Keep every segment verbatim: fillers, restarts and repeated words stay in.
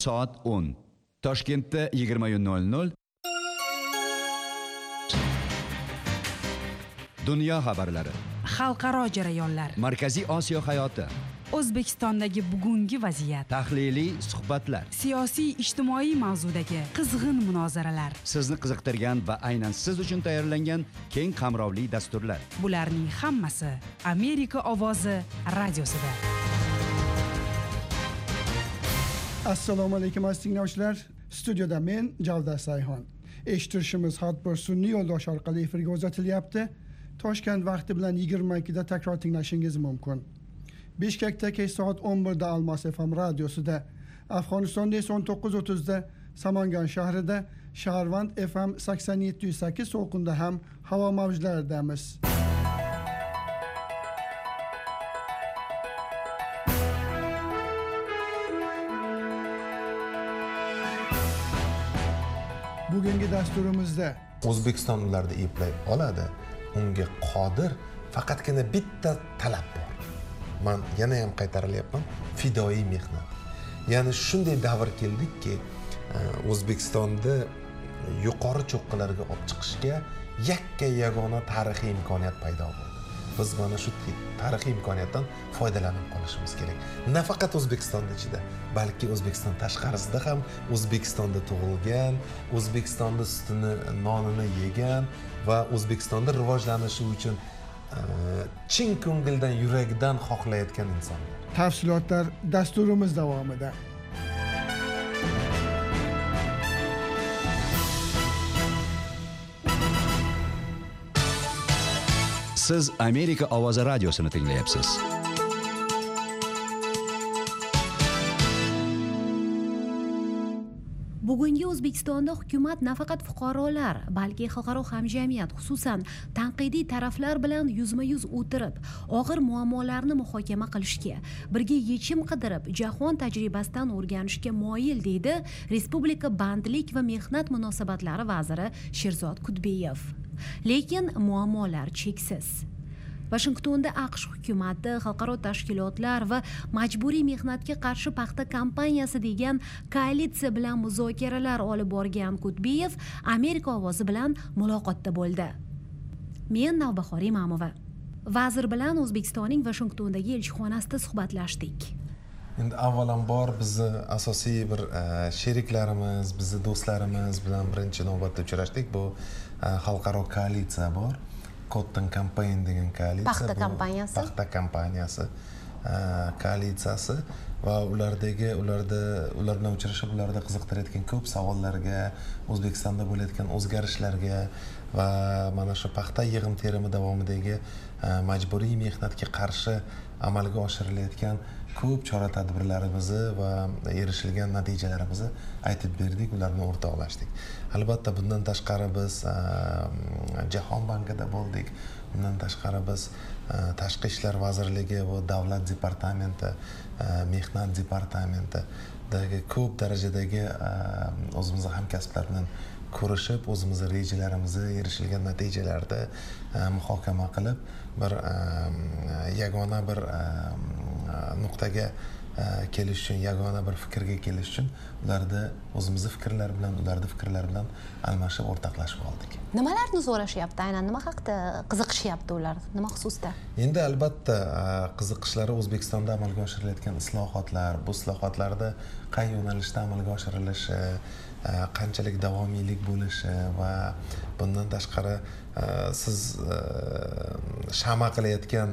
soat o'n. Toshkentda yigirma nol nol. Dunyo xabarlari. Xalqaro jarayonlar. Markaziy Osiyo hayoti. O'zbekistondagi bugungi vaziyat. Tahliliy suhbatlar. Siyosiy ijtimoiy mavzudagi qizg'in munozaralar. Sizni qiziqtirgan va aynan siz uchun tayyorlangan keng qamrovli dasturlar. Bularning hammasi Amerika ovozi radiosida. Assalomu alaykum aziz tinglovchilar. Studiyada men Javdar Sayhon. Eshittirishimiz har bir sun'iy yo'ldosh orqali efirga uzatilyapti. Toshkent vaqti bilan yigirma ikkida takror tinglashingiz mumkin. Bishkekda kech soat o'n birda Almos F M radiosida, Afg'onistonda esa o'n to'qqiz o'ttizda Samangan shahrida, Shaharvand F M sakson yetti nuqta sakkiz to'lqinda ham havo mavjlaridamiz. Bugungi dasturimizda O'zbekiston ularni eplay oladi. Unga qodir, faqatgina bitta talab bor. Men yana ham qaytarilyapman, fidoyi mehnat. Ya'ni shunday davr keldikki, O'zbekistonda yuqori cho'qqilarga olib chiqishga yakka yagona tarixiy imkoniyat paydo bo'ldi. Biz mana shu tarixiy imkoniyatdan foydalanib qolishimiz kerak. Nafaqat O'zbekiston ichida, balki O'zbekiston tashqarisida ham O'zbekistonda tug'ilgan, O'zbekistonda sutini, nonini yegan va O'zbekistonda rivojlanishi uchun chin ko'ngildan, yuragidan xohlayotgan insonlar. Tafsilotlar dasturimiz davomida. Siz Amerika ovozi radiosini tinglayapsiz. Bugungi O'zbekistonda hukumat nafaqat fuqarolar, balki xalqaro hamjamiyat, xususan tanqidiy taraflar bilan yuzma-yuz o'tirib, og'ir muammolarni muhokama qilishga, birga yechim qidirib, jahon tajribasidan o'rganishga moyil, deydi Respublika bandlik va mehnat munosabatlari vaziri Sherzod Kudbiyev. Lekin muammolar cheksiz. Washingtonda AQSh hukumati, xalqaro tashkilotlar va majburiy mehnatga qarshi paxta kampaniyasi degan koalitsiya bilan muzokaralar olib borgan Kudbiyev Amerika ovozi bilan muloqotda bo'ldi. Men Navbahor Imamova. Vazir bilan O'zbekistonning Washingtondagi elchixonasida suhbatlashdik. Endi avvalambor bizni asosiy bir sheriklarimiz, bizni do'stlarimiz bilan birinchi navbatda uchrashdik. Bu xalqaro koalitsiya bor. Cotton Campaign degan koalitsiya. Paxta kampaniyasi. Paxta kampaniyasi koalitsiyasi va ulardagi ularda ular bilan uchrashib, ularda qiziqtirayotgan ko'p savollarga, O'zbekistonda bo'layotgan o'zgarishlarga va mana shu paxta yig'im terimi davomidagi majburiy mehnatga qarshi amalga oshirilayotgan ko'p chora-tadbirlarimizni va erishilgan natijalarimizni aytib berdik, ularni o'rtoqlashdik. Albatta bundan tashqari biz Jahon bankida bo'ldik. Bundan tashqari biz Tashqi ishlar vazirligi va davlat departamenti, mehnat departamentidagi ko'p darajadagi o'zimizning hamkasblar bilan ko'rishib, o'zimizning rejalarimizni, erishilgan natijalarni muhokama qilib, bir yagona bir nuqtaga kelish uchun, yagona bir fikrga kelish uchun ularda o'zimizning fikrlar bilan, ularda fikrlar bilan almashib, o'rtoqlashib oldik. Nimalarni so'rashyapti, aynan nima haqida qiziqishyapti ular, nima xususda? Endi albatta qiziqishlari O'zbekistonda amalga oshirilayotgan islohotlar, bu islohotlarda qay yo'nalishda amalga oshirilishi, qanchalik davomiylik bo'lishi va bundan tashqari siz shama qilayotgan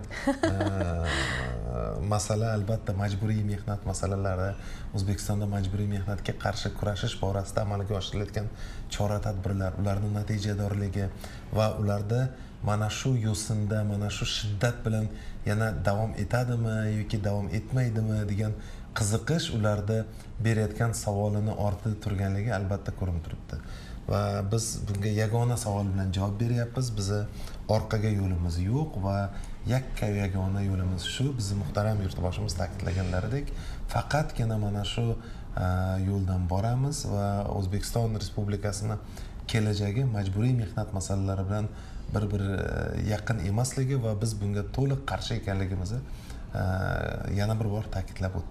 masala albatta majburiy mehnat masalalari, O'zbekistonda majburiy mehnatga qarshi kurashish borasida amalga oshirilayotgan chora-tadbirlar, ularning natijadorligi va ularda mana shu yo'sinda, mana shu shiddat bilan yana davom etadimi yoki davom etmaydimi degan qiziqish ularda berayotgan savolini ortida turganligi albatta ko'rinib turibdi. Va biz bunga yagona savol bilan javob beryapmiz. Bizi orqaga yo'limiz yo'q va yakka yagona yo'limiz shu. Bizni muhtaram yurtboshimiz ta'kidlaganlaridek, faqatgina mana shu yo'ldan boramiz va O'zbekiston Respublikasini kelajagi majburiy mehnat masalalari bilan bir-bir yaqin emasligi va biz bunga to'liq qarshi ekanligimizni yana bir bor ta'kidlab o'tdik.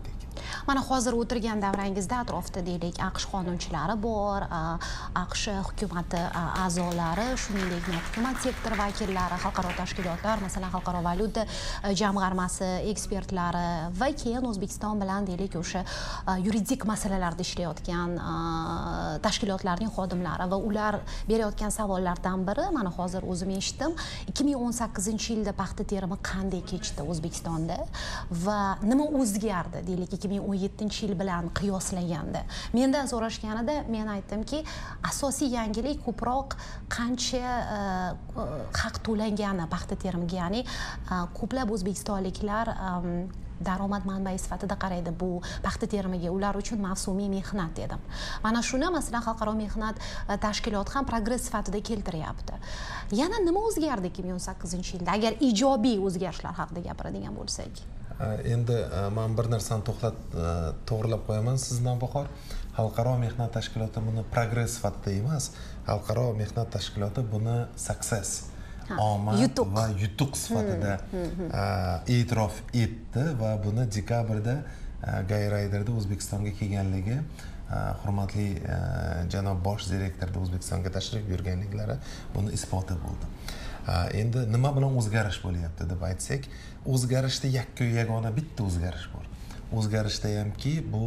Mana hozir o'tirgan davrangizda atrofda deylik AQSh qonunchilari bor, AQSh hukumati a'zolari, shuningdek hukumat sektor vakillari, xalqaro tashkilotlar, masalan Xalqaro valyuta jamg'armasi ekspertlari va keyin O'zbekiston bilan deylik o'sha yuridik masalalarda ishlayotgan tashkilotlarning xodimlari va ular berayotgan savollardan biri, mana hozir o'zim eshitdim, ikki ming o'n sakkizinchi yilda paxta terimi qanday kechdi O'zbekistonda va nima o'zgardi deylik ikki ming o'n yettinchi yil bilan qiyoslaganda. Mendan so'rashganida men aytdimki, asosiy yangilik ko'proq qancha haq to'langani paxta terimiga, ya'ni ko'plab o'zbekistonliklar daromad manbai sifatida qaraydi bu paxta terimiga, ular uchun mavsumiy mehnat dedim. Mana shuni masalan Xalqaro mehnat tashkiloti ham progress sifatida keltiryapti. Yana nima o'zgardi ikki ming o'n sakkizinchi yilda agar ijobiy o'zgarishlar haqida gapiradigan bo'lsak? Endi men bir narsani to'xtat to'g'rilab qo'yaman sizdan Bahor. Xalqaro mehnat tashkiloti buni progress sifatida emas, Xalqaro mehnat tashkiloti buni success, omad va yutuq sifatida e'tirof etdi va buni dekabrda Gayrayderda O'zbekistonga kelganligi, hurmatli janob bosh direktorda O'zbekistonga tashrif buyurganliklari buni isboti bo'ldi. Endi nima bilan o'zgarish bo'lyapti deb aytsak, o'zgarishda yakka yagona bitta o'zgarish bor. O'zgarishda hamki bu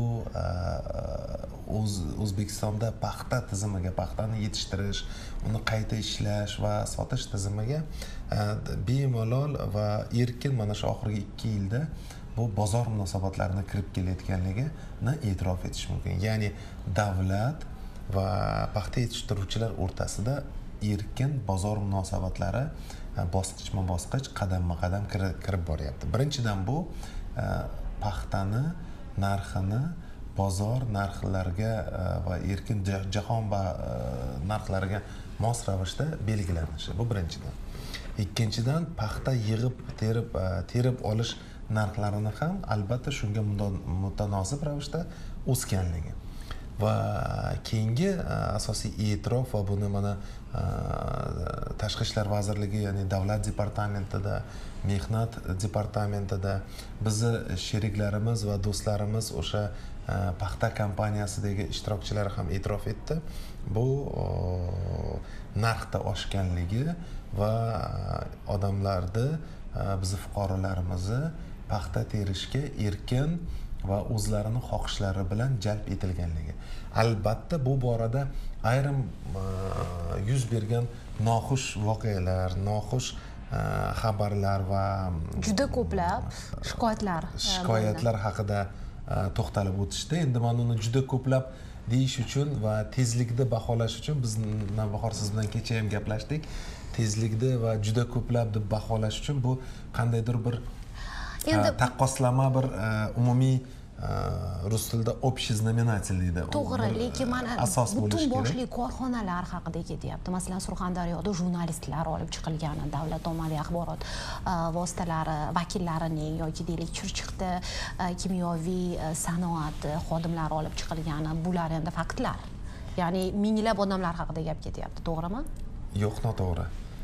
O'zbekistonda paxta tizimiga, paxtani yetishtirish, uni qayta ishlash va sotish tizimiga bemalol va erkin mana shu oxirgi ikki yilda bu bozor munosabatlarini kirib kelayotganligini e'tirof etish mumkin. Ya'ni davlat va paxta yetishtiruvchilar o'rtasida erkin bozor munosabatlari bosqichma-bosqich, qadamma-qadam kirib boryapti. Birinchidan bu paxtani narxini bozor narxlariga va erkin jahon narxlariga mos ravishda belgilanishi. Bu birinchidan. Ikkinchidan paxta yig'ib, terib, terib olish narxlarini ham albatta shunga mutanosib ravishda o'sganligi. Va keyingi asosiy e'tirof va buni mana Tashqi ishlar vazirligi, ya'ni davlat departamentida, mehnat departamentida bizni sheriklarimiz va do'stlarimiz o'sha paxta kompaniyasidagi ishtirokchilar ham e'tirof etdi. Bu narxda oshganligi va odamlarni, bizni fuqarolarimizni paxta terishga erkin va o'zlarini xohishlari bilan jalb etilganligi. Albatta bu borada ayrim yuz bergan noxush voqealar, noxush xabarlar va juda ko'plab shikoyatlar shikoyatlar haqida to'xtalib o'tishdi. Endi men uni juda ko'plab deyish uchun va tezlikda baholash uchun biz Navbahor siz bilan kecha ham gaplashdik. Tezlikda va juda ko'plab deb baholash uchun bu qandaydir bir taqqoslama, bir umumiy rus tilida общий знаменатель deydi. To'g'ri, lekin mana butun boshli korxonalar haqida ketyapti. Masalan, Surxondaryoda jurnalistlar olib chiqilgani, davlat ommaviy axborot vositalari vakillarining yoki deylik Chirchiqda kimyoviy sanoat xodimlari olib chiqilgani, bular endi faktlar. Ya'ni minglab odamlar haqida gap ketyapti, to'g'rimi? Yo'q, noto'g'ri.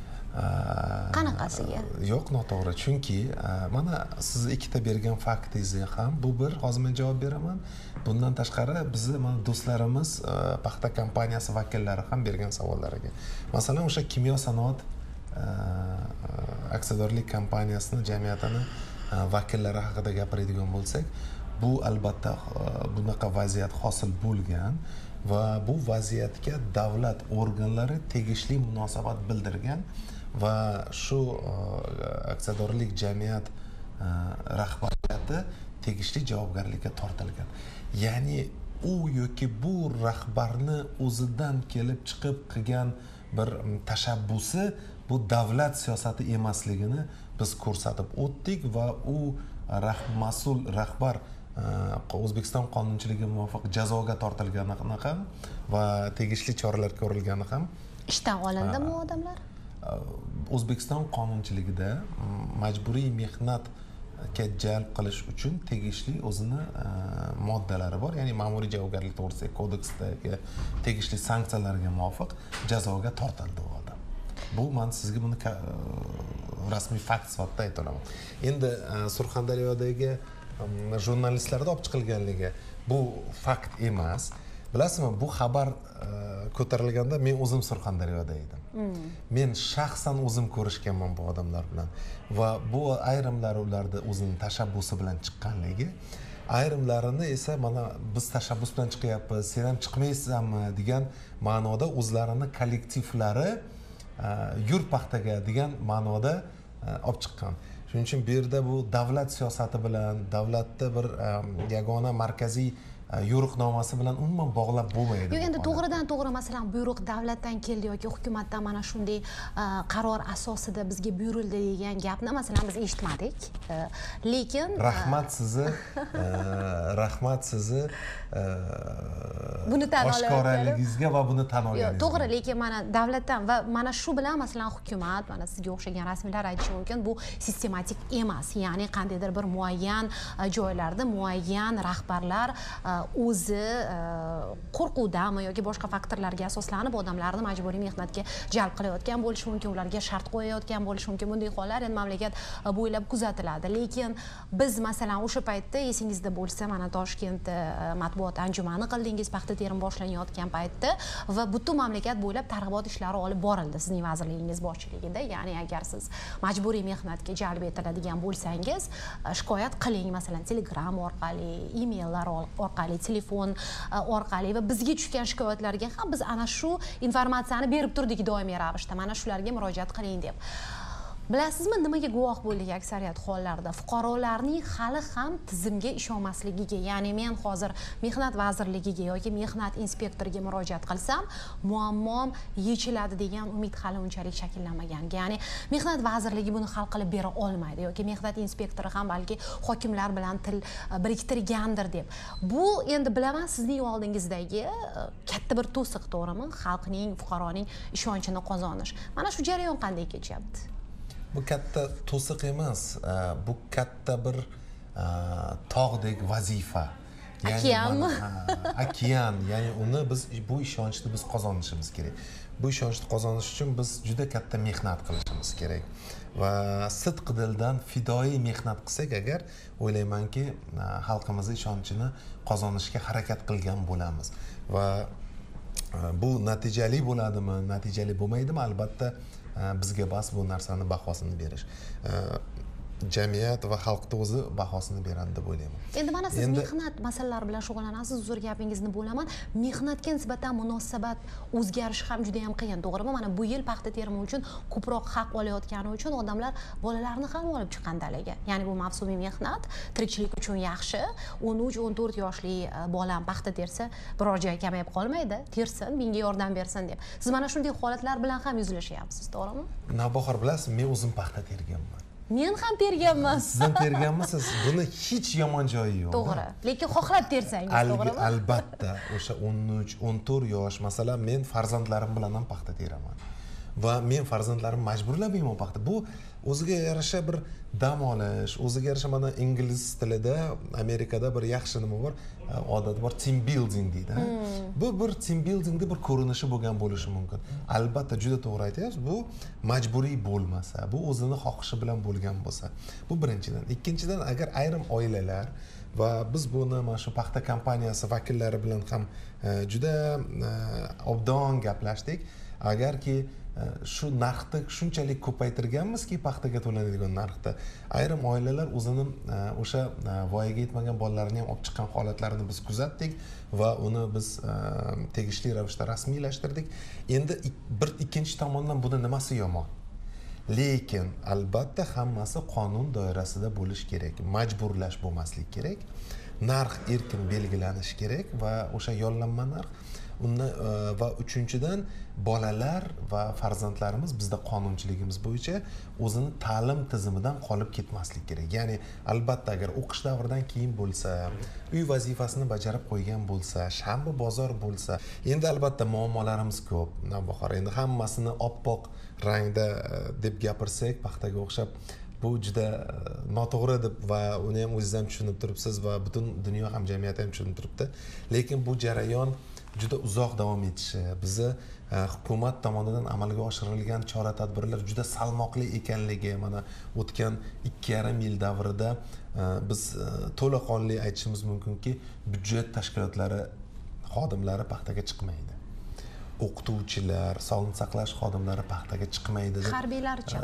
Qanaqasiga? Yo'q, noto'g'ri. Chunki mana siz ikkita bergan faktingizga ham bu bir, hozir men javob beraman. Bundan tashqari bizni mana do'stlarimiz paxta kompaniyasi vakillari ham bergan savollariga. Masalan, o'sha kimyo sanoat aksiyadorlik kompaniyasining jamiyatini vakillari haqida gapiradigan bo'lsak, bu albatta bunaqa vaziyat hosil bo'lgan va bu vaziyatga davlat organlari tegishli munosabat bildirgan va shu aksiyadorlik jamiyat rahbariyati tegishli javobgarlikka tortilgan. Ya'ni u yoki bu rahbarni o'zidan kelib chiqib qilgan bir tashabbusi bu davlat siyosati emasligini biz ko'rsatib o'tdik va u mas'ul rahbar O'zbekiston qonunchiligiga muvofiq jazoga tortilgani ham va tegishli choralar ko'rilgani ham. Ishdan olindimi u odamlar? O'zbekiston qonunchiligida majburiy mehnatga jalb qilish uchun tegishli o'zini moddalari bor. Ya'ni ma'muriy javobgarlik to'g'risidagi kodeksdagi tegishli sanksiyalarga muvofiq jazoga tortildi u odam. Bu men sizga buni rasmiy fakt sifatida ayta olaman. Endi Surxondaryodagi jurnalistlarda olib chiqilganligi bu fakt emas. Bilasizmi, bu xabar ko'tarilganda men o'zim Surxondaryoda edim. Men shaxsan o'zim ko'rishganman bu odamlar bilan va bu ayrimlari ularda o'zining tashabbusi bilan chiqqanligi, ayrimlarini esa mana biz tashabbus bilan chiqyapmiz, sen ham chiqmaysanmi degan ma'noda o'zlarini kollektivlari yur paxtaga degan ma'noda olib chiqqan. Shuning uchun bu yerda bu davlat siyosati bilan, davlatda bir yagona markaziy yo'riqnomasi bilan umuman bog'lab bo'lmaydi. Yo'q, endi to'g'ridan to'g'ri masalan buyruq davlatdan keldi yoki hukumatdan mana shunday qaror asosida bizga buyurildi degan gapni masalan biz eshitmadik. Lekin rahmat sizni rahmat sizni buni tan oshkoraligingizga va buni tan olganingizga. To'g'ri, lekin mana davlatdan va mana shu bilan masalan hukumat, mana sizga o'xshagan rasmiylar aytishi mumkin, bu sistematik emas. Ya'ni qandaydir bir muayyan joylarda muayyan rahbarlar o'zi qo'rquvdami yoki boshqa faktorlarga asoslanib odamlarni majburiy mehnatga jalb qilayotgan bo'lishi mumkin, ularga shart qo'yayotgan bo'lishi mumkin. Bunday hollar endi mamlakat bo'ylab kuzatiladi. Lekin biz masalan o'sha paytda esingizda bo'lsa, mana Toshkentda matbuot anjumani qildingiz paxta terim boshlanayotgan paytda va butun mamlakat bo'ylab targ'ibot ishlari olib borildi sizning vazirligingiz boshchiligida. Ya'ni agar siz majburiy mehnatga jalb etiladigan bo'lsangiz, shikoyat qiling, masalan Telegram orqali, emaillar orqali, telefon orqali va bizga tushgan shikoyatlarga ham biz ana shu informatsiyani berib turdik doimiy ravishda. Mana shularga murojaat qiling deb. Bilasizmi, nimaga guvoh bo'ldik aksariyat hollarda? Fuqarolarning hali ham tizimga ishonmasligiga. Ya'ni men hozir mehnat vazirligiga yoki mehnat inspektoriga murojaat qilsam, muammom yechiladi degan umid hali unchalik shakllanmagan. Ya'ni mehnat vazirligi buni hal qilib bera olmaydi yoki mehnat inspektori ham balki hokimlar bilan til biriktirgandir deb. Bu endi bilaman sizning oldingizdagi katta bir to'siq, to'g'rimi? Xalqning, fuqaroning ishonchini qozonish. Mana shu jarayon qanday kechyapti? Bu katta to'siq emas, bu katta bir tog'dek vazifa. Okeanmi? Okean, ya'ni uni biz bu ishonchni biz qozonishimiz kerak. Bu ishonchni qozonish uchun biz juda katta mehnat qilishimiz kerak. Va sidq dildan fidoyi mehnat qilsak agar, o'ylaymanki, xalqimizning ishonchini qozonishga harakat qilgan bo'lamiz. Va bu natijali bo'ladimi, natijali bo'lmaydimi? Albatta bizga bas bu narsani bahosini berish. Jamiyat va xalqda o'zi bahosini beradi deb o'ylayman. Endi mana siz mehnat masalalari bilan shug'ullanasiz, uzr gapingizni bo'laman. Mehnatga nisbatan munosabat o'zgarishi ham juda ham qiyin, to'g'rimi? Mana bu yil paxta terimi uchun ko'proq haq olayotgani uchun odamlar bolalarni ham olib chiqqan dalaga. Ya'ni bu mavsumiy mehnat, tirikchilik uchun yaxshi. o'n uch o'n to'rt yoshli bolam paxta tersa, biror joy kamayib qolmaydi. Tersin, menga yordam bersin deb. Siz mana shunday holatlar bilan ham yuzlashyapsiz, to'g'rimi? Navbahor, bilasiz, men o'zim paxta terganman. Men ham terganman. Siz ham terganmisiz? Buni hech yomon joyi yo'q. To'g'ri. Lekin xohlab tersangiz, to'g'rimi? Albatta, o'sha o'n uch o'n to'rt yosh, masalan, men farzandlarim bilan ham paxta teraman. Va men farzandlarim majburlamayman paxta. Bu o'ziga yarasha bir dam olish, o'ziga yarasha mana ingliz tilida Amerikada bir yaxshi nima bor, odat bor, team building deydi. Hmm. Bu bir team buildingda bir ko'rinishi bo'lgan bo'lishi mumkin. Albatta, juda to'g'ri aytyapsiz. Bu majburiy bo'lmasa, bu o'zini xohishi bilan bo'lgan bo'lsa. Bu birinchidan. Ikkinchidan, agar ayrim oilalar va biz buni mana shu paxta kompaniyasi vakillari bilan ham juda obdon gaplashdik. Agarki shu narxni shunchalik ko'paytirganmizki, paxtaga to'lanadigan narxda ayrim oilalar o'zini o'sha voyaga yetmagan bolalarini ham olib chiqqan holatlarini biz kuzatdik va uni biz tegishli ravishda rasmiylashtirdik. Endi bir ikkinchi tomondan buni nimasi yomon? Lekin albatta hammasi qonun doirasida bo'lish kerak. Majburlash bo'lmaslik kerak. Narx erkin belgilanishi kerak va o'sha yollanma narx Unda va uchinchidan bolalar va farzandlarimiz bizda qonunchiligimiz bo'yicha o'zini ta'lim tizimidan qolib ketmaslik kerak. Ya'ni albatta agar o'qish davridan keyin bo'lsa, uy vazifasini bajarib qo'ygan bo'lsa, shanba bozor bo'lsa, endi albatta muammolarimiz ko'p. Navbahor, endi hammasini oppoq rangda deb gapirsak, paxtaga o'xshab bu juda noto'g'ri deb va uni ham o'zingiz ham tushunib turibsiz va butun dunyo ham jamiyati ham tushunib turibdi. Lekin bu jarayon juda uzoq davom etishi, bizni hukumat tomonidan amalga oshirilgan chora-tadbirlar juda salmoqli ekanligi, mana o'tgan ikki yarim yil davrida biz to'laqonli aytishimiz mumkinki, byudjet tashkilotlari xodimlari paxtaga chiqmaydi. O'qituvchilar, sog'liqni saqlash xodimlari paxtaga chiqmaydi. Harbiylarchi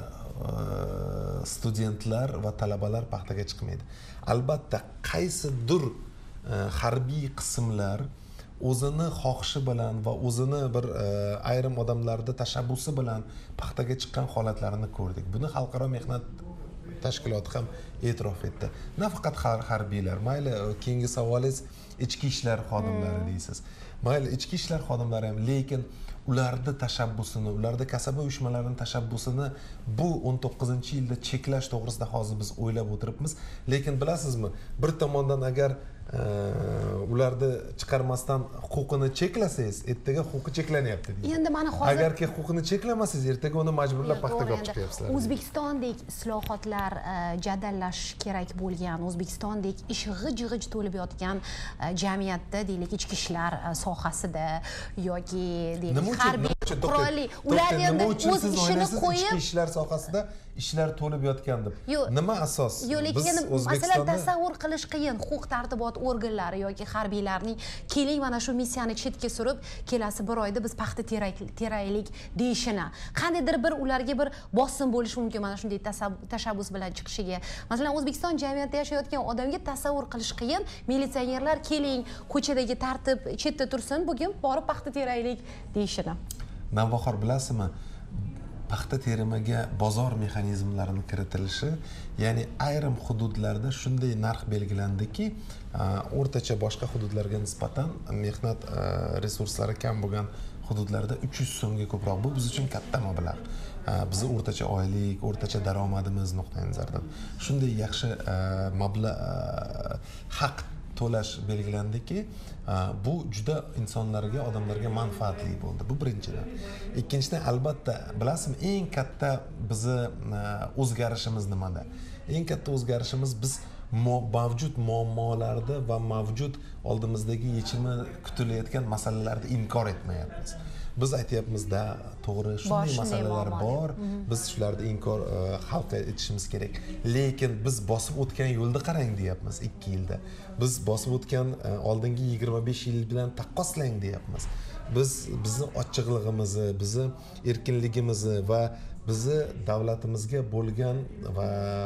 studentlar va talabalar paxtaga chiqmaydi. Albatta, qaysidir harbiy qismlar o'zini xohishi bilan va o'zini bir ayrim odamlarda tashabbusi bilan paxtaga chiqqan holatlarini ko'rdik. Buni xalqaro mehnat tashkiloti ham e'tirof etdi. Nafaqat harbiylar, mayli keyingi savolingiz ichki ishlar xodimlari deysiz. Mayli ichki ishlar xodimlari ham, lekin ularning tashabbusini, ularning kasaba uyushmalarining tashabbusini bu o'n to'qqizinchi yilda cheklash to'g'risida hozir biz o'ylab o'tiribmiz. Lekin bilasizmi, bir tomondan agar ularni chiqarmasdan huquqini cheklasangiz, ertaga huquqi cheklanyapti deydi. Endi mana hozir agarki huquqini cheklamasangiz, ertaga uni majburlab paxtaga olib chiqyapsizlar. O'zbekistondek islohotlar jadallash kerak bo'lgan, O'zbekistondek ish g'ij-g'ij to'lib yotgan jamiyatda, deylik, ichki ishlar sohasida yoki deylik harbiy qurolli, ular endi o'z ishini qo'yib ichki ishlar sohasida ishlar to'lib yotgan deb. Nima asos? Yo'q, lekin masalan tasavvur qilish qiyin. Huquq tartibot organlari yoki harbiylarning keling mana shu missiyani chetga surib, kelasi bir oyda biz paxta teraylik deyishini, qandaydir bir ularga bir bosim bo'lishi mumkin mana shunday tashabbus bilan chiqishiga. Masalan, O'zbekiston jamiyatida yashayotgan odamga tasavvur qilish qiyin. Militsionerlar keling, ko'chadagi tartib chetda tursin, bugun borib paxta teraylik deyishini. Navbahor, bilasizmi? Paxta terimaga bozor mexanizmlarini kiritilishi, ya'ni ayrim hududlarda shunday narx belgilandiki, o'rtacha boshqa hududlarga nisbatan mehnat resurslari kam bo'lgan hududlarda uch yuz so'mga ko'proq. Bu biz uchun katta mablag'. Bizni o'rtacha oylik, o'rtacha daromadimiz nuqtai nazaridan shunday yaxshi mablag' haq to'lash belgilandiki, bu juda insonlarga, odamlarga manfaatli bo'ldi. Bu birinchidan. Ikkinchidan, albatta, bilasizmi, eng katta bizni o'zgarishimiz nimada? Eng katta o'zgarishimiz biz mavjud muammolarni va mavjud oldimizdagi yechimi kutilayotgan masalalarni inkor etmayapmiz. Biz aytyapmiz-da, to'g'ri, shunday masalalar bor, biz shularni inkor hal etishimiz kerak. Lekin biz bosib o'tgan yo'lni qarang deyapmiz ikki yilda. Biz bosib o'tgan oldingi yigirma besh yil bilan taqqoslang deyapmiz. Biz bizni ochiqligimizni, bizni erkinligimizni va bizni davlatimizga bo'lgan va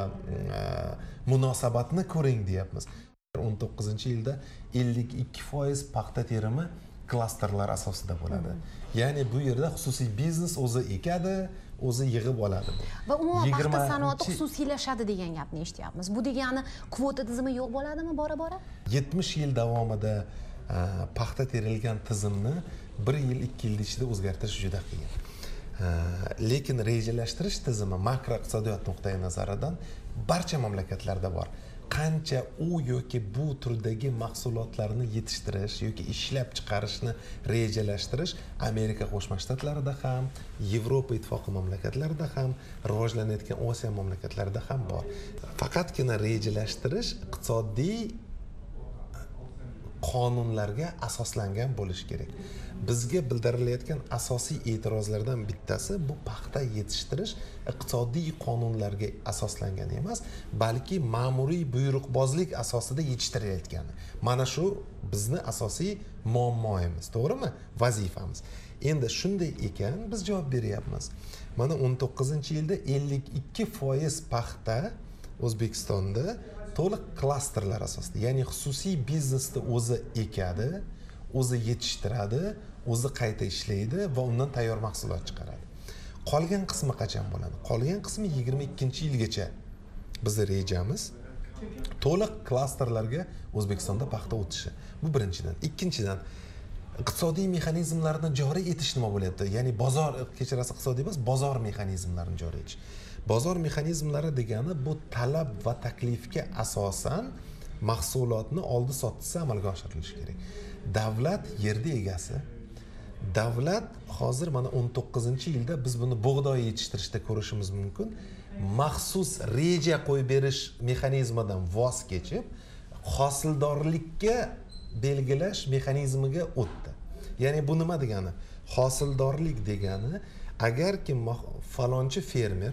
munosabatni ko'ring deyapmiz. o'n to'qqizinchi yilda ellik ikki foiz paxta terimi klasterlar asosida bo'ladi. Ya'ni bu yerda xususiy biznes o'zi ekadi, o'zi yig'ib oladi. Va umuman paxta sanoati xususiylashadi degan gapni eshityapmiz. Bu degani kvota tizimi yo'q bo'ladimi bora-bora? yetmish yil davomida paxta terilgan tizimni bir yil, ikki yil ichida o'zgartirish juda qiyin. Lekin rejalashtirish tizimi makroiqtisodiyot nuqtai nazaridan barcha mamlakatlarda bor. Qancha u yoki bu turdagi mahsulotlarni yetishtirish yoki ishlab chiqarishni rejalashtirish Amerika Qo'shma Shtatlarida ham, Yevropa ittifoqi mamlakatlarida ham, rivojlanayotgan Osiyo mamlakatlarida ham bor. Faqatgina rejalashtirish iqtisodiy qonunlarga asoslangan bo'lishi kerak. Bizga bildirilayotgan asosiy e'tirozlardan bittasi bu paxta yetishtirish iqtisodiy qonunlarga asoslangan emas, balki ma'muriy buyruqbozlik asosida yetishtirilayotgani. Mana shu bizni asosiy muammoimiz, to'g'rimi? Vazifamiz. Endi shunday ekan, biz javob beryapmiz. Mana o'n to'qqizinchi yilda ellik ikki foiz paxta O'zbekistonda to'liq klasterlar asosida, ya'ni xususiy biznesda o'zi ekadi, o'zi yetishtiradi, o'zi qayta ishlaydi va undan tayyor mahsulot chiqaradi. Qolgan qismi qachon bo'ladi? Qolgan qismi yigirma ikkinchi yilgacha bizning rejamiz to'liq klasterlarga O'zbekistonda paxta o'tishi. Bu birinchidan. Ikkinchidan, iqtisodiy mexanizmlarni joriy etish nima bo'lyapti? Ya'ni bozor, kechirasiz, iqtisodiy emas, bozor mexanizmlarini joriy etish. Bozor mexanizmlari degani bu talab va taklifga asosan mahsulotni oldi sotdisi amalga oshirilishi kerak. Davlat yerda egasi. Davlat hozir mana o'n to'qqizinchi yilda biz buni bug'doy yetishtirishda ko'rishimiz mumkin. Maxsus reja qo'yib berish mexanizmidan voz kechib, hosildorlikka belgilash mexanizmiga o'tdi. ya'ni bu nima degani? Hosildorlik degani, agarki falonchi fermer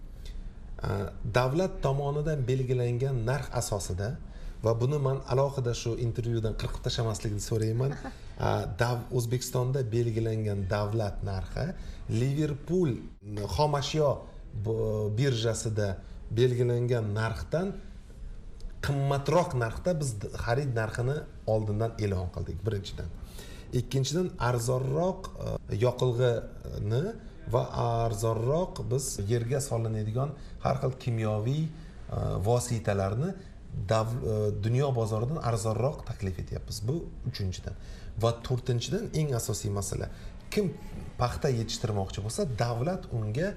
davlat tomonidan belgilangan narx asosida, va buni men alohida shu intervyudan qirqib tashlamaslikni so'rayman. O'zbekistonda belgilangan davlat narxi Liverpool xomashyo birjasida belgilangan narxdan qimmatroq narxda biz xarid narxini oldindan e'lon qildik, birinchidan. Ikkinchidan, arzonroq yoqilg'ini va arzonroq biz yerga solinadigan har xil kimyoviy vositalarni dunyo bozoridan arzonroq taklif etyapmiz. Bu uchinchidan. Va to'rtinchidan, eng asosiy masala, kim paxta yetishtirmoqchi bo'lsa, davlat unga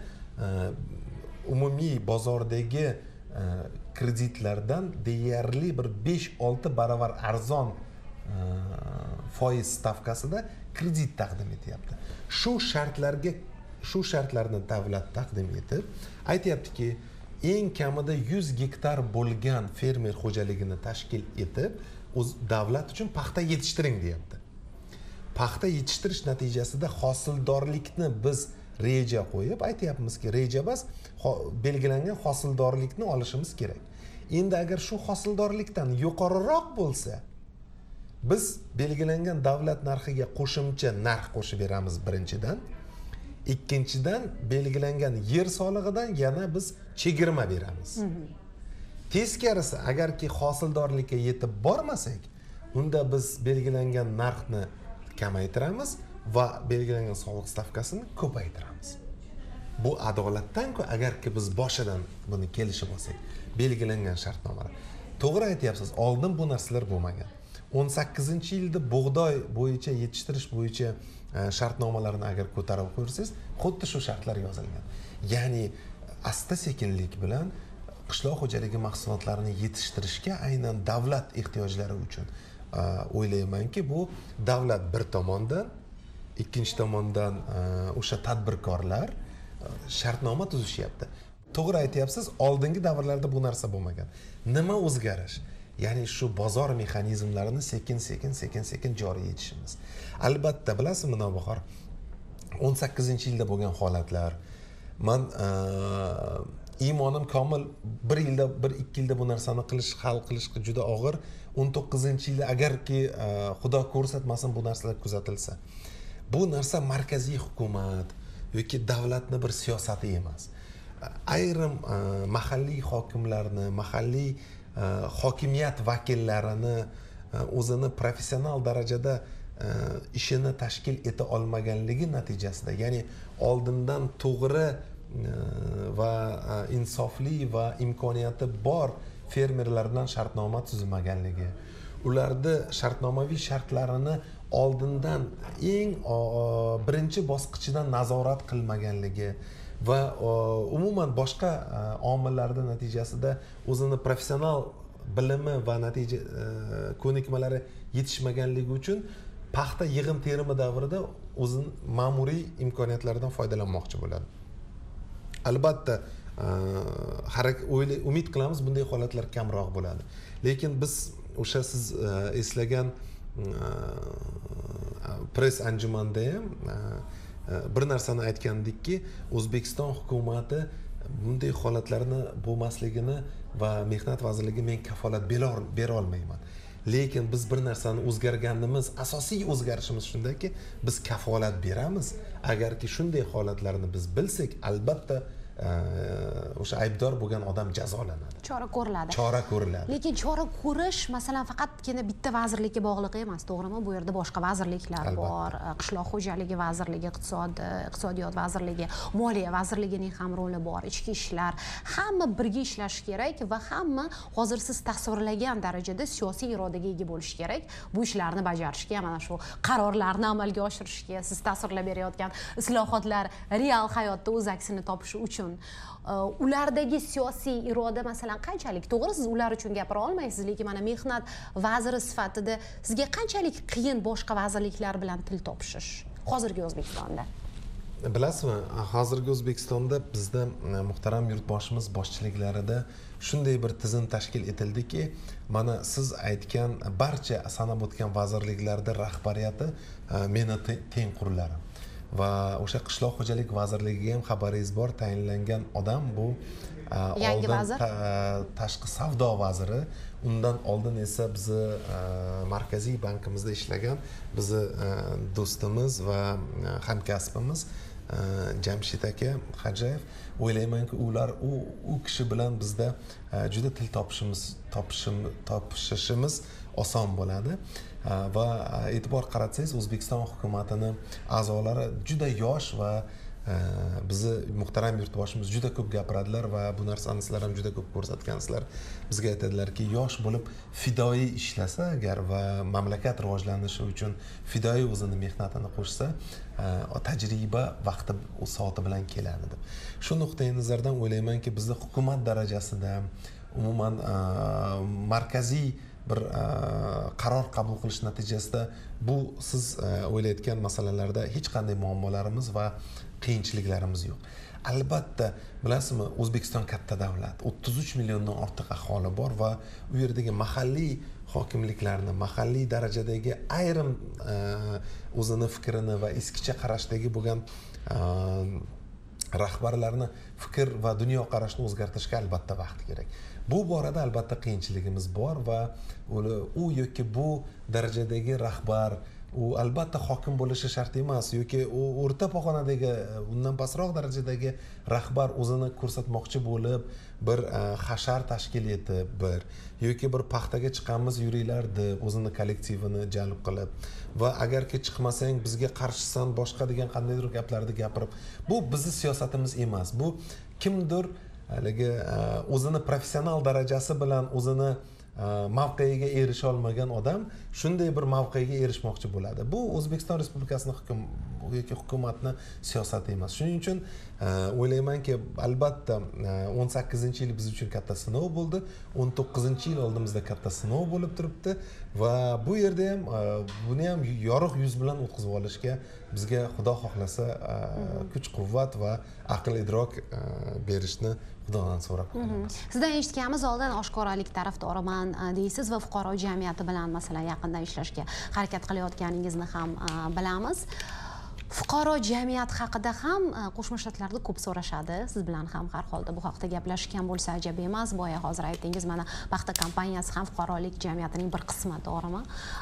umumiy bozordagi kreditlardan deyarli bir besh olti baravar arzon foiz stavkasida kredit taqdim etyapti. Shu shartlarga shu shartlarni davlat taqdim etib, aytayaptiki, eng kamida yuz gektar bo'lgan fermer xo'jaligini tashkil etib, o'z davlat uchun paxta yetishtiring deyapti. Paxta yetishtirish natijasida hosildorlikni biz reja qo'yib aytyapmizki, reja bas belgilangan hosildorlikni olishimiz kerak. Endi agar shu hosildorlikdan yuqoriroq bo'lsa, biz belgilangan davlat narxiga qo'shimcha narx qo'shib beramiz birinchidan. Ikkinchidan, belgilangan yer solig'idan yana biz chegirma beramiz. Teskarisi, agarki hosildorlikka yetib bormasak, unda biz belgilangan narxni kamaytiramiz va belgilangan soliq stavkasini ko'paytiramiz. Bu adolatdan-ku, agarki biz boshidan buni kelishib olsak, belgilangan shartnomalar. To'g'ri aytyapsiz, oldin bu narsalar bo'lmagan. o'n sakkizinchi yilda bug'doy bo'yicha yetishtirish bo'yicha shartnomalarni agar ko'tarib qo'ysangiz, xuddi shu shartlar yozilgan. Ya'ni asta sekinlik bilan qishloq xo'jaligi mahsulotlarini yetishtirishga aynan davlat ehtiyojlari uchun o'ylaymanki, bu davlat bir tomondan, ikkinchi tomondan o'sha tadbirkorlar shartnoma tuzishyapti. To'g'ri aytyapsiz, oldingi davrlarda bu narsa bo'lmagan. Nima o'zgarish? Ya'ni shu bozor mexanizmlarini sekin-sekin, sekin-sekin joriy etishimiz. Albatta, bilasizmi, Navbahor, o'n sakkizinchi yilda bo'lgan holatlar, men iymonim komil, bir yilda, bir ikki yilda bu narsani qilish, hal qilish juda og'ir. o'n to'qqizinchi yilda agarki Xudo ko'rsatmasin bu narsalar kuzatilsa, bu narsa markaziy hukumat yoki davlatni bir siyosati emas. Ayrim mahalliy hokimlarni, mahalliy hokimiyat vakillarini o'zini professional darajada ishini tashkil eta olmaganligi natijasida, ya'ni oldindan to'g'ri va insofli va imkoniyati bor fermerlar bilan shartnoma tuzilmaganligi, ularni shartnomaviy shartlarini oldindan eng birinchi bosqichidan nazorat qilmaganligi va umuman boshqa omillarning natijasida o'zini professional bilimi va natija ko'nikmalari yetishmaganligi uchun paxta yig'im terimi davrida o'zining ma'muriy imkoniyatlaridan foydalanmoqchi bo'ladi. Albatta, umid qilamiz bunday holatlar kamroq bo'ladi. Lekin biz o'sha siz eslagan press anjumanda ham bir narsani aytgandikki, O'zbekiston hukumati bunday holatlarni bo'lmasligini va Mehnat vazirligi men kafolat bera olmayman. Lekin biz bir narsani o'zgarganimiz, asosiy o'zgarishimiz shundaki, biz kafolat beramiz. Agarki shunday holatlarni biz bilsak, albatta o'sha aybdor bo'lgan odam jazolanadi. Chora ko'riladi. Chora ko'riladi. Lekin chora ko'rish masalan faqatgina bitta vazirlikka bog'liq emas, to'g'rimi? Bu yerda boshqa vazirliklar bor. Qishloq xo'jaligi vazirligi, iqtisod, iqtisodiyot vazirligi, moliya vazirligining ham roli bor, ichki ishlar. Hamma birga ishlash kerak va hamma hozir siz tasvirlagan darajada siyosiy irodaga ega bo'lish kerak. Bu ishlarni bajarishga, mana shu qarorlarni amalga oshirishga, siz tasvirlab berayotgan islohotlar real hayotda o'z aksini topishi uchun ulardagi siyosiy iroda masalan qanchalik? To'g'ri, siz ular uchun gapira olmaysiz, lekin mana mehnat vaziri sifatida sizga qanchalik qiyin boshqa vazirliklar bilan til topishish hozirgi O'zbekistonda? bilasizmi, hozirgi O'zbekistonda bizda muhtaram yurtboshimiz boshchiliklarida shunday bir tizim tashkil etildiki, mana siz aytgan barcha sanab o'tgan vazirliklarda rahbariyati meni tengqurlarim. Va o'sha qishloq xo'jalik vazirligiga ham xabaringiz bor, tayinlangan odam bu yangi vazir, tashqi savdo vaziri. Undan oldin esa bizni markaziy bankimizda ishlagan bizni do'stimiz va hamkasbimiz Jamshid aka Hajayev. O'ylaymanki, ular u u kishi bilan bizda juda til topishimiz topishimiz oson bo'ladi. Va e'tibor qaratsangiz, O'zbekiston hukumatining a'zolari juda yosh va bizni muhtaram yurtboshimiz juda ko'p gapiradilar va bu narsani sizlar ham juda ko'p ko'rsatgansizlar. Bizga aytadilarki, yosh bo'lib fidoyi ishlasa agar va mamlakat rivojlanishi uchun fidoyi o'zini mehnatini qo'shsa, tajriba vaqti u soati bilan keladi deb. Shu nuqtai nazardan o'ylaymanki, bizda hukumat darajasida umuman markaziy bir qaror qabul qilish natijasida bu siz o'ylayotgan masalalarda hech qanday muammolarimiz va qiyinchiliklarimiz yo'q. Albatta, bilasizmi, O'zbekiston katta davlat, o'ttiz uch milliondan ortiq aholi bor va u yerdagi mahalliy hokimliklarni, mahalliy darajadagi ayrim o'zini fikrini va eskicha qarashdagi bo'lgan rahbarlarni fikr va dunyo qarashini o'zgartirishga albatta vaqt kerak. Bu borada albatta qiyinchiligimiz bor va u yoki bu darajadagi rahbar u albatta hokim bo'lishi shart emas yoki u o'rta pog'onadagi undan pastroq darajadagi rahbar o'zini ko'rsatmoqchi bo'lib bir hashar tashkil etib bir yoki bir paxtaga chiqamiz yuringlar deb o'zini kollektivini jalb qilib va agarki chiqmasang bizga qarshisan boshqa degan qandaydir gaplarni gapirib, bu bizning siyosatimiz emas. Bu kimdir haligi o'zini professional darajasi bilan o'zini mavqeiga erisha olmagan odam shunday bir mavqeiga erishmoqchi bo'ladi. Bu O'zbekiston Respublikasining hukum yoki hukumatning siyosati emas. Shuning uchun o'ylaymanki, albatta o'n sakkizinchi yil biz uchun katta sinov bo'ldi. o'n to'qqizinchi yil oldimizda katta sinov bo'lib turibdi va bu yerda ham buni ham yorug' yuz bilan o'tkazib olishga bizga Xudo xohlasa kuch-quvvat va aql idrok berishni Xudodan so'rab qolamiz. Sizdan eshitganimiz, oldin oshkoralik tarafdoriman deysiz va fuqaro jamiyati bilan masalan yaqindan ishlashga harakat qilayotganingizni ham bilamiz. Fuqaro jamiyat haqida ham Qo'shma Shtatlarda ko'p so'rashadi. Siz bilan ham har holda bu haqda gaplashgan bo'lsa ajab emas. Boya hozir aytdingiz, mana paxta kompaniyasi ham fuqarolik jamiyatining bir qismi, to'g'rimi?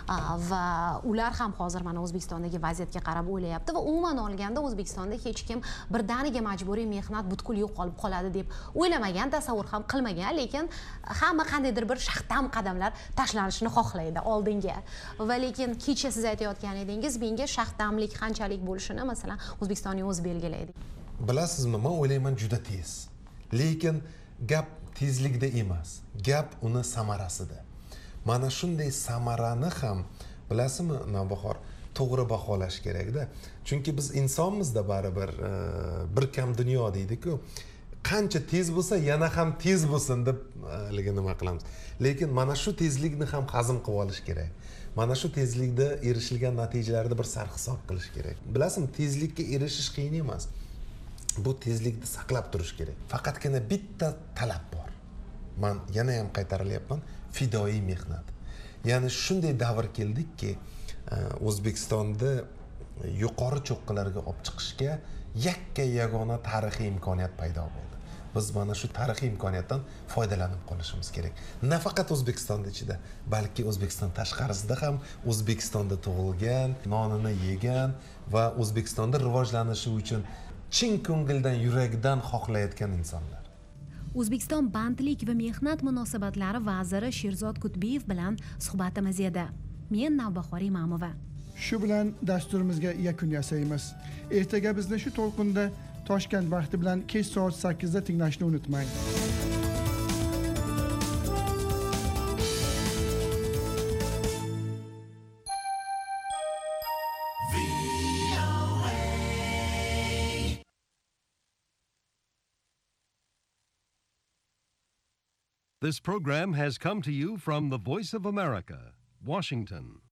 Va ular ham hozir mana O'zbekistondagi vaziyatga qarab o'ylayapti va umuman olganda O'zbekistonda hech kim birdaniga majburiy mehnat butkul yo'qolib qoladi deb o'ylamagan, tasavvur ham qilmagan, lekin hamma qandaydir bir shaxdam qadamlar tashlanishini xohlaydi oldinga. Va lekin kecha siz aytayotgan edingiz, menga shaxdamlik qanchalik bo'lishini masalan O'zbekistonning o'zi belgilaydi. Bilasizmi, men o'ylayman juda tez. Lekin gap tezlikda emas, gap uni samarasida. Mana shunday samarani ham bilasizmi, Navbahor, to'g'ri baholash kerak-da. Chunki biz insonmizda baribir bir kam dunyo deydi-ku. Qancha tez bo'lsa, yana ham tez bo'lsin deb haligi nima qilamiz. Lekin mana shu tezlikni ham hazm qilib olish kerak. Mana shu tezlikda erishilgan natijalarni bir sarhisob qilish kerak. Bilasizmi, tezlikka erishish qiyin emas. Bu tezlikni saqlab turish kerak. Faqatgina bitta talab bor. Men yana ham qaytarilyapman, fidoyi mehnat. Ya'ni shunday davr keldikki, O'zbekistonda yuqori cho'qqilarga olib chiqishga yakka yagona tarixiy imkoniyat paydo bo'ldi. Biz mana shu tarixiy imkoniyatdan foydalanib qolishimiz kerak. Nafaqat O'zbekistonda ichida, balki O'zbekiston tashqarisida ham O'zbekistonda tug'ilgan, nonini yegan va O'zbekistonda rivojlanishi uchun chin ko'ngildan, yurakdan xohlayotgan insonlar. O'zbekiston bandlik va mehnat munosabatlari vaziri Sherzod Kutbiyev bilan suhbatimiz edi. Men Navbahor Imamova. Shu bilan dasturimizga yakun yasaymiz. Ertaga bizni shu to'lqinda Toshkent vaqti bilan kech soat sakkizda tinglashni unutmang. This program has come to you from the Voice of America, Washington.